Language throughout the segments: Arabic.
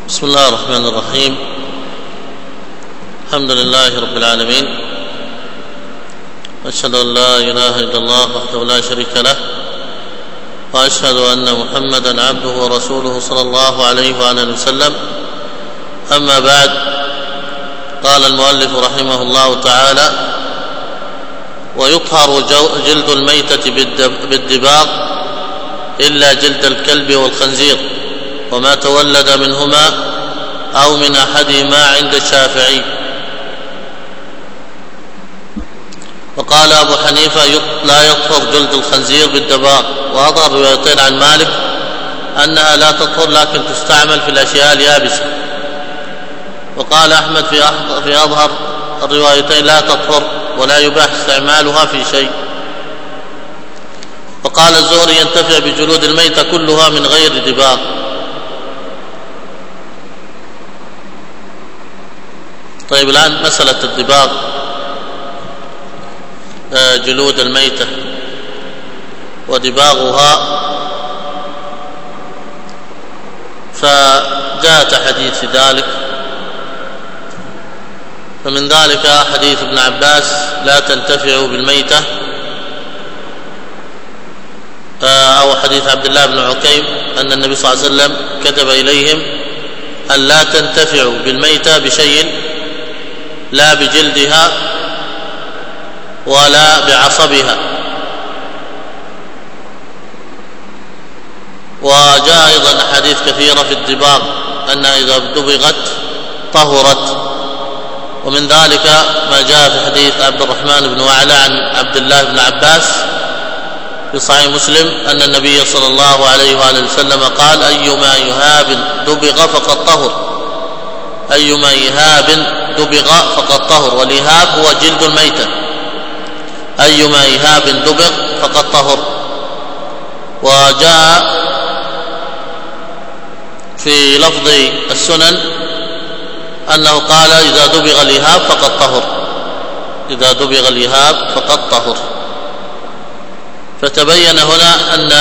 بسم الله الرحمن الرحيم. الحمد لله رب العالمين، وأشهد أن لا إله إلا الله وحده لا شريك له، وأشهد أن محمدا عبده ورسوله صلى الله عليه وعلى آله وسلم. أما بعد، قال المؤلف رحمه الله تعالى: ويطهر جلد الميتة بالدباغ إلا جلد الكلب والخنزير وما تولد منهما أو من أحدهما عند الشافعي. وقال أبو حنيفة: لا يطهر جلد الخنزير بالدباغ. وأظهر روايتين عن مالك أنها لا تطهر لكن تستعمل في الأشياء اليابسة. وقال أحمد في أظهر الروايتين: لا تطهر ولا يباح استعمالها في شيء. وقال الزهري: ينتفع بجلود الميتة كلها من غير دباغ. طيب، الآن مسألة الدباغ، جلود الميتة ودباغها، فجاءت أحاديث في ذلك. فمن ذلك حديث ابن عباس: لا تنتفعوا بالميتة، أو حديث عبد الله بن عكيم أن النبي صلى الله عليه وسلم كتب إليهم أن لا تنتفعوا بالميتة بشيء، لا بجلدها ولا بعصبها. وجاء أيضا أحاديث كثيرة في الدباغ أنها إذا دبغت طهرت. ومن ذلك ما جاء في حديث عبد الرحمن بن وعلى عن عبد الله بن عباس في صحيح مسلم أن النبي صلى الله عليه وآله وسلم قال: أيما يهاب دبغ فقد طهر. أيما يهاب دبغ فقد طهر. والإهاب هو جلد الميتة. أيما يهاب دبغ فقد طهر. وجاء في لفظ السنن أنه قال: إذا دبغ الإهاب فقد طهر. إذا دبغ الإهاب فقد طهر. فتبين هنا أن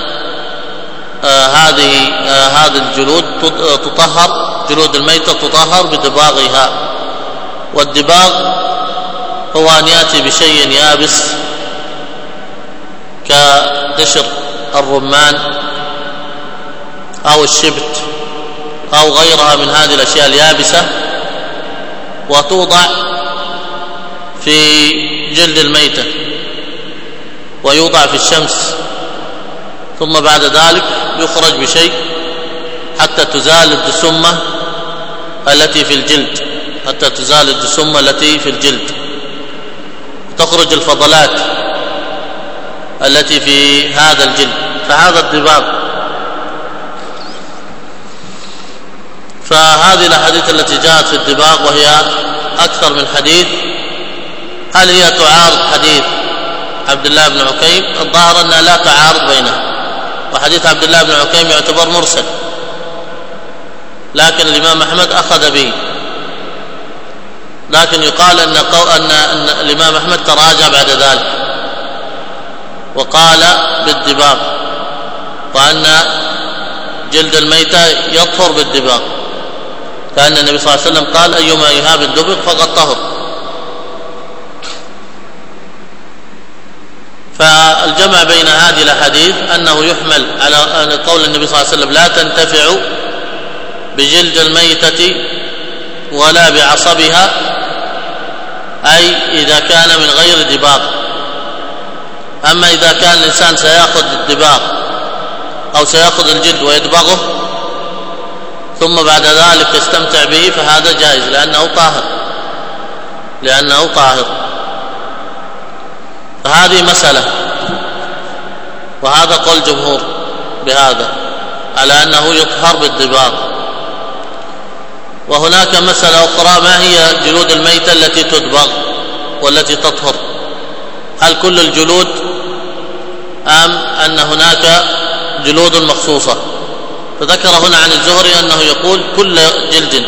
هذه الجلود تطهر، جلود الميتة تطهر بدباغها. والدباغ هو أن يأتي بشيء يابس كقشر الرمان أو الشبت أو غيرها من هذه الأشياء اليابسة، وتوضع في جلد الميتة ويوضع في الشمس، ثم بعد ذلك يخرج بشيء حتى تزال الدسمة التي في الجلد، حتى تزال الدسمة التي في الجلد، تخرج الفضلات التي في هذا الجلد. فهذا الدباغ. فهذه الأحاديث التي جاءت في الدباغ وهي أكثر من حديث، هل هي تعارض حديث عبد الله بن عكيم؟ الظاهر أنها لا تعارض بينها، وحديث عبد الله بن عكيم يعتبر مرسل، لكن الإمام أحمد أخذ به. لكن يقال أن الإمام أحمد تراجع بعد ذلك وقال بالدباغ، وأن جلد الميتة يطهر بالدباغ، كأن النبي صلى الله عليه وسلم قال: أيما يهاب الدبغ فقد طهر. فالجمع بين هذه الأحاديث أنه يحمل على قول النبي صلى الله عليه وسلم: لا تنتفع بجلد الميتة ولا بعصبها، أي إذا كان من غير دباغ. أما إذا كان الإنسان سيأخذ الدباغ أو سيأخذ الجلد ويدبغه ثم بعد ذلك يستمتع به، فهذا جائز لأنه طاهر. فهذه مسألة، وهذا قول جمهور بهذا على أنه يطهر بالدباغ. وهناك مسألة أخرى: ما هي جلود الميتة التي تدبغ والتي تطهر؟ هل كل الجلود أم أن هناك جلود مخصوصة؟ فذكر هنا عن الزهري أنه يقول: كل جلد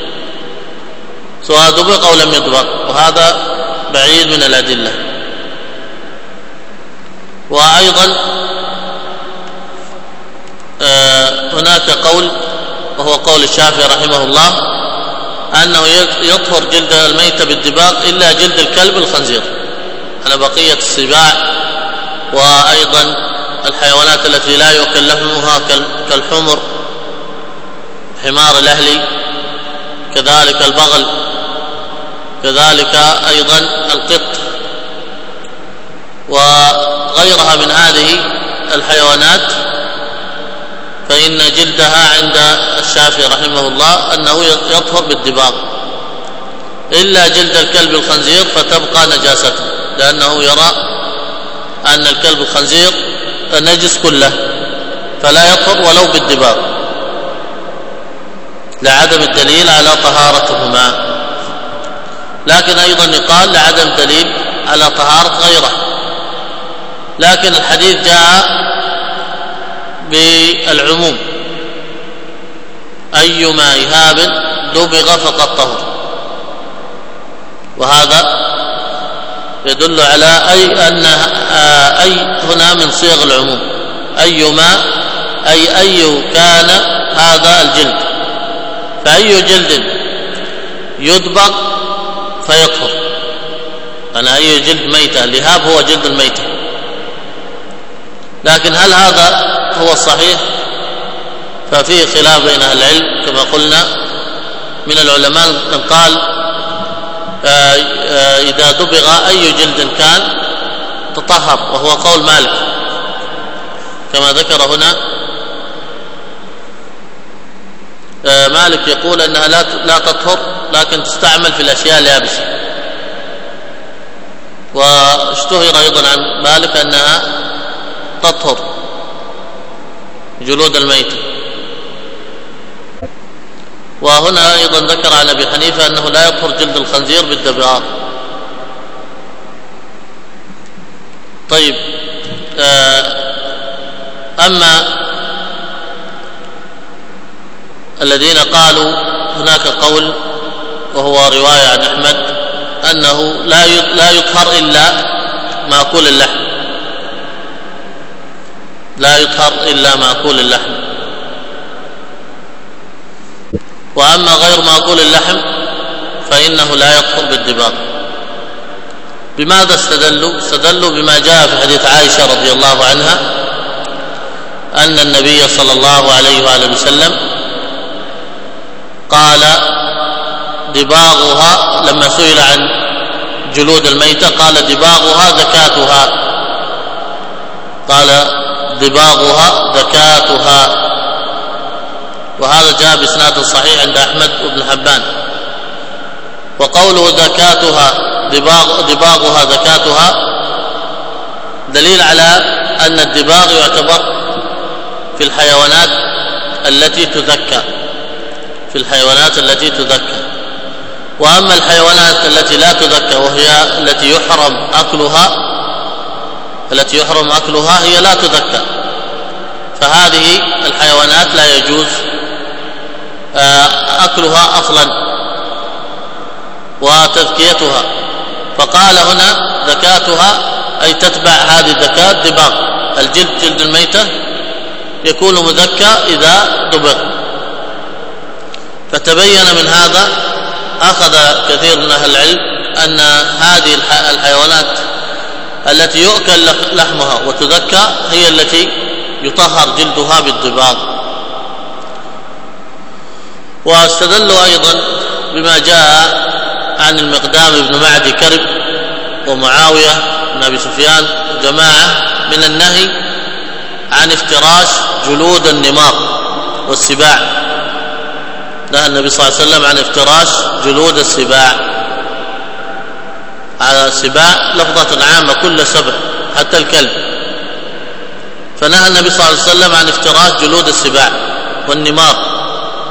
سواء دبغ أو لم يدبغ، وهذا بعيد من الأدلة. وأيضا هناك قول وهو قول الشافعي رحمه الله أنه يطهر جلد الميتة بالدباغ إلا جلد الكلب الخنزير، على بقية السباع وأيضا الحيوانات التي لا يؤكل لحمها كالحمر، حمار الأهلي، كذلك البغل، كذلك أيضا القط وغيرها من هذه الحيوانات، فإن جلدها عند الشافعي رحمه الله أنه يطهر بالدباغ، إلا جلد الكلب الخنزير فتبقى نجاسته، لأنه يرى أن الكلب الخنزير نجس كله فلا يطهر ولو بالدباغ، لعدم الدليل على طهارتهما. لكن أيضا يقال لعدم دليل على طهارة غيره، لكن الحديث جاء بالعموم: أيما إهاب دبغ فقد طهر، وهذا يدل على أي هنا من صيغ العموم، أيما أي كان هذا الجلد، فأي جلد يدبغ فيطهر، أنا أي جلد ميتة، الإهاب هو جلد الميتة. لكن هل هذا هو الصحيح؟ ففيه خلاف بين أهل العلم، كما قلنا من العلماء من قال إذا دبغ أي جلد كان تطهر، وهو قول مالك كما ذكر هنا. مالك يقول أنها لا تطهر لكن تستعمل في الأشياء اليابسة، واشتهر أيضا عن مالك أنها تطهر جلود الميت. وهنا أيضا ذكر عن أبي حنيفة أنه لا يطهر جلد الخنزير بالدباغ. طيب، أما الذين قالوا هناك قول وهو رواية عن أحمد أنه لا يطهر إلا مأكول اللحم، لا يطهر إلا مأكول اللحم، وأما غير مأكول اللحم فإنه لا يطهر بالدباغ. بماذا استدلوا؟ استدلوا بما جاء في حديث عائشة رضي الله عنها أن النبي صلى الله عليه وآله وسلم قال دباغها، لما سئل عن جلود الميتة قال دباغها زكاتها، قال دباغها زكاتها، وهذا جاء بإسناد صحيح عند أحمد وابن حبان. وقوله زكاتها دباغها زكاتها دليل على أن الدباغ يعتبر في الحيوانات التي تذكى، في الحيوانات التي تذكى. وأما الحيوانات التي لا تذكى وهي التي يحرم أكلها هي لا تذكى، فهذه الحيوانات لا يجوز أكلها أصلا وتذكيتها. فقال هنا زكاتها أي تتبع هذه الزكاة دباغ الجلد، جلد الميتة يكون مذكى إذا دبغ. فتبين من هذا أخذ كثير من أهل العلم أن هذه الحيوانات التي يؤكل لحمها وتذكى هي التي يطهر جلدها بالدباغ. واستدلوا أيضا بما جاء عن المقدام بن معدي كرب ومعاوية بن أبي سفيان جماعة من النهي عن افتراش جلود النمار والسباع، نهى النبي صلى الله عليه وسلم عن افتراش جلود السباع. على السباع لفظة عامة كل سبع حتى الكلب، فنهى النبي صلى الله عليه وسلم عن افتراش جلود السباع والنمار.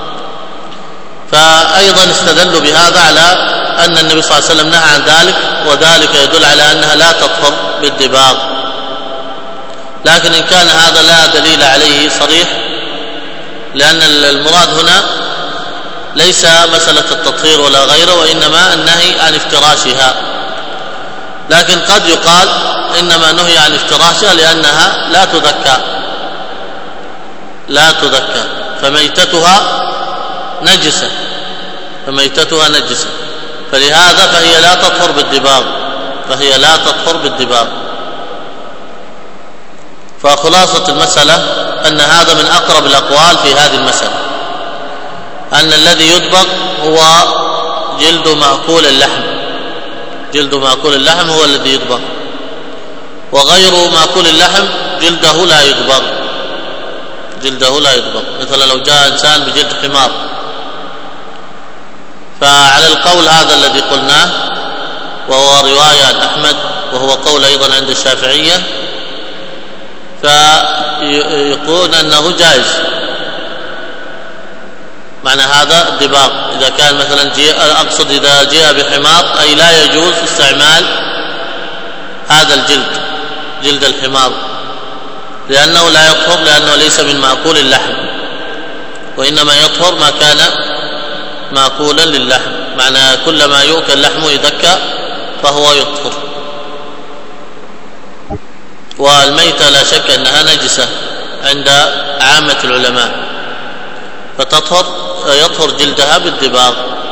فأيضا استدلوا بهذا على أن النبي صلى الله عليه وسلم نهى عن ذلك، وذلك يدل على أنها لا تطهر بالدباغ. لكن إن كان هذا لا دليل عليه صريح، لأن المراد هنا ليس مسألة التطهير ولا غيره، وإنما النهي عن افتراشها. لكن قد يقال إنما نهي عن افتراشها لأنها لا تذكى، فميتتها نجسة، فميتتها نجسة، فلهذا فهي لا تطهر بالدباغ، فهي لا تطهر بالدباغ. فخلاصة المسألة أن هذا من أقرب الأقوال في هذه المسألة، أن الذي يدبغ هو جلد مأكول اللحم، جلد مأكول اللحم هو الذي يدبغ، وغير مأكول اللحم جلده لا يدبغ، جلده لا يدبغ. مثلا لو جاء إنسان بجلد حمار، فعلى القول هذا الذي قلناه وهو رواية عن أحمد وهو قول أيضا عند الشافعية، فيقول أنه جائز معنى هذا الدباغ. إذا كان مثلا أقصد إذا جاء بحمار أي لا يجوز استعمال هذا الجلد، جلد الحمار، لأنه لا يطهر، لأنه ليس من مأكول اللحم، وإنما يطهر ما كان مأكولا للحم، معنى كلما يؤكل لحمه يذكى فهو يطهر. والميتة لا شك أنها نجسة عند عامة العلماء، يطهر جلدها بالدباغ.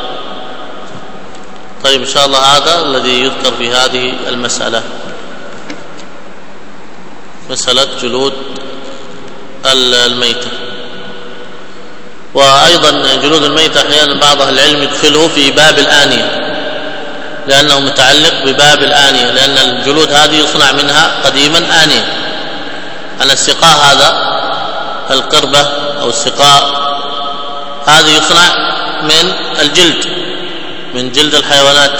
طيب إن شاء الله هذا الذي يذكر في هذه المسألة، مسألة جلود الميتة. وأيضا جلود الميتة أحيانا بعض أهل العلم يدخله في باب الآنية، لأنه متعلق بباب الآنية، لأن الجلود هذه يصنع منها قديما آنية. أن السقاء هذا القربة أو السقاء هذه يصنع من الجلد، من جلد الحيوانات،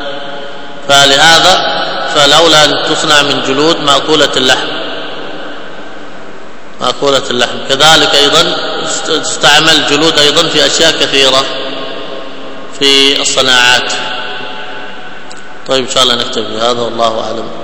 فلهذا فلولا أن تصنع من جلود مأكولة اللحم، مأكولة اللحم. كذلك أيضا تستعمل جلود أيضا في أشياء كثيرة في الصناعات. طيب إن شاء الله نكتفي بهذا، والله أعلم.